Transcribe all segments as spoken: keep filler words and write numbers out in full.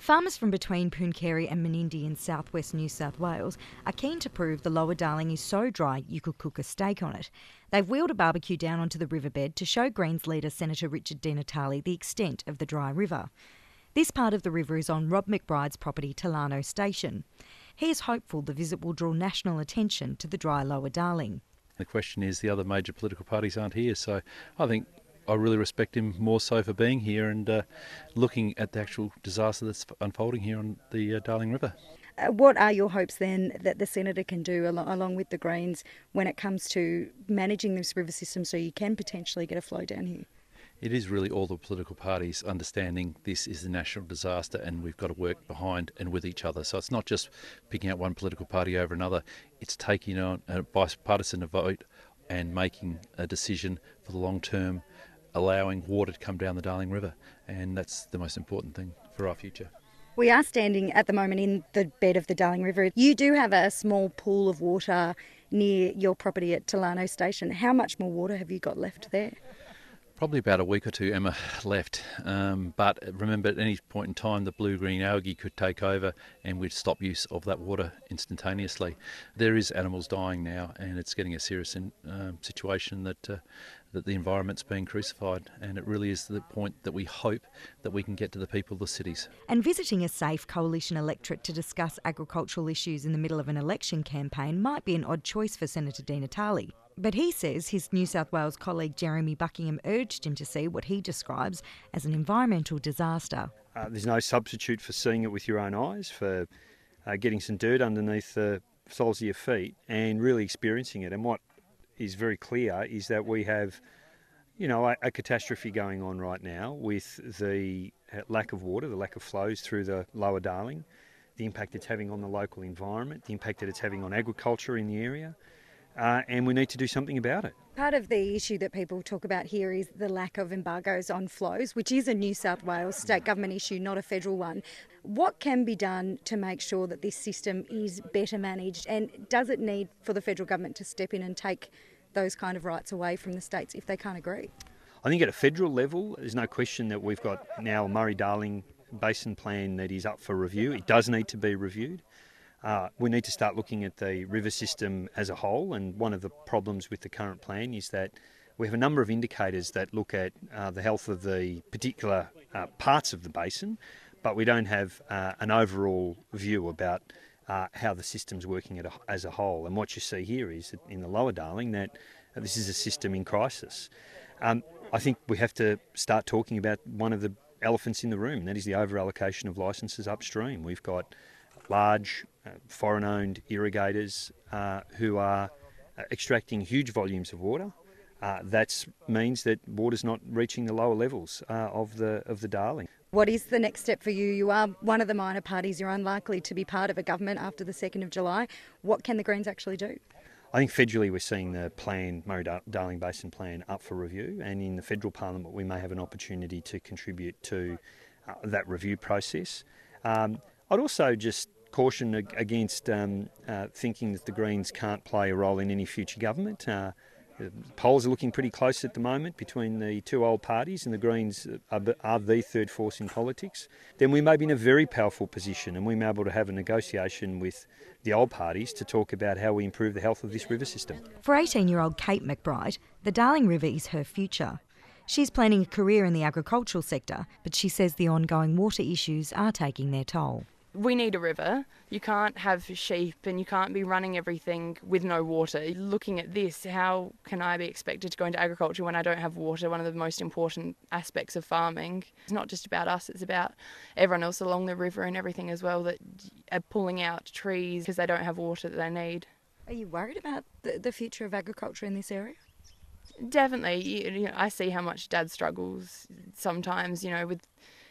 Farmers from between Pooncarie and Menindee in southwest New South Wales are keen to prove the Lower Darling is so dry you could cook a steak on it. They've wheeled a barbecue down onto the riverbed to show Greens leader Senator Richard Di Natale the extent of the dry river. This part of the river is on Rob McBride's property, Talano Station. He is hopeful the visit will draw national attention to the dry Lower Darling. The question is, the other major political parties aren't here, so I think I really respect him more so for being here and uh, looking at the actual disaster that's unfolding here on the uh, Darling River. Uh, what are your hopes then that the Senator can do al- along with the Greens when it comes to managing this river system so you can potentially get a flow down here? It is really all the political parties understanding this is a national disaster and we've got to work behind and with each other. So it's not just picking out one political party over another, it's taking on a bipartisan vote and making a decision for the long term, allowing water to come down the Darling River, and that's the most important thing for our future. We are standing at the moment in the bed of the Darling River. You do have a small pool of water near your property at Talano Station. How much more water have you got left there? Probably about a week or two, Emma, left. Um, but remember, at any point in time, the blue-green algae could take over and we'd stop use of that water instantaneously. There is animals dying now, and it's getting a serious in, um, situation that uh, that the environment's being crucified, and it really is the point that we hope that we can get to the people of the cities. And visiting a safe coalition electorate to discuss agricultural issues in the middle of an election campaign might be an odd choice for Senator Di Natale. But he says his New South Wales colleague Jeremy Buckingham urged him to see what he describes as an environmental disaster. Uh, there's no substitute for seeing it with your own eyes, for uh, getting some dirt underneath the soles of your feet and really experiencing it. And what is very clear is that we have, you know, a, a catastrophe going on right now with the lack of water, the lack of flows through the Lower Darling, the impact it's having on the local environment, the impact that it's having on agriculture in the area. Uh, and we need to do something about it. Part of the issue that people talk about here is the lack of embargoes on flows, which is a New South Wales state government issue, not a federal one. What can be done to make sure that this system is better managed, and does it need for the federal government to step in and take those kind of rights away from the states if they can't agree? I think at a federal level, there's no question that we've got now a Murray-Darling Basin Plan that is up for review. It does need to be reviewed. Uh, we need to start looking at the river system as a whole, and one of the problems with the current plan is that we have a number of indicators that look at uh, the health of the particular uh, parts of the basin, but we don't have uh, an overall view about uh, how the system's working at a, as a whole. And what you see here is that in the Lower Darling that uh, this is a system in crisis. Um, I think we have to start talking about one of the elephants in the room, and that is the over-allocation of licences upstream. We've got large uh, foreign-owned irrigators uh, who are uh, extracting huge volumes of water. Uh, that means that water's not reaching the lower levels uh, of the of the Darling. What is the next step for you? You are one of the minor parties. You're unlikely to be part of a government after the second of July. What can the Greens actually do? I think federally we're seeing the plan, Murray-Darling Basin Plan, up for review, and in the federal parliament we may have an opportunity to contribute to uh, that review process. Um, I'd also just caution against um, uh, thinking that the Greens can't play a role in any future government. Uh, the polls are looking pretty close at the moment between the two old parties, and the Greens are, are the third force in politics. Then we may be in a very powerful position, and we may be able to have a negotiation with the old parties to talk about how we improve the health of this river system. For eighteen-year-old Kate McBride, the Darling River is her future. She's planning a career in the agricultural sector, but she says the ongoing water issues are taking their toll. We need a river. You can't have sheep and you can't be running everything with no water. Looking at this, how can I be expected to go into agriculture when I don't have water? One of the most important aspects of farming. It's not just about us, it's about everyone else along the river and everything as well that are pulling out trees because they don't have water that they need. Are you worried about the, the future of agriculture in this area? Definitely. You, you know, I see how much Dad struggles sometimes, you know, with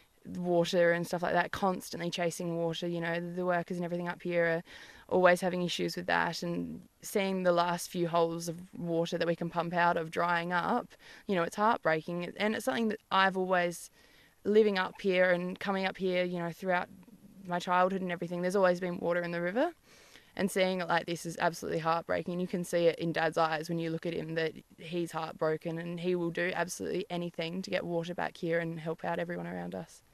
water and stuff like that, constantly chasing water. You know, the workers and everything up here are always having issues with that, and seeing the last few holes of water that we can pump out of drying up, you know, it's heartbreaking. And it's something that I've always, living up here and coming up here, you know, throughout my childhood and everything, there's always been water in the river. And seeing it like this is absolutely heartbreaking. You can see it in Dad's eyes when you look at him that he's heartbroken, and he will do absolutely anything to get water back here and help out everyone around us.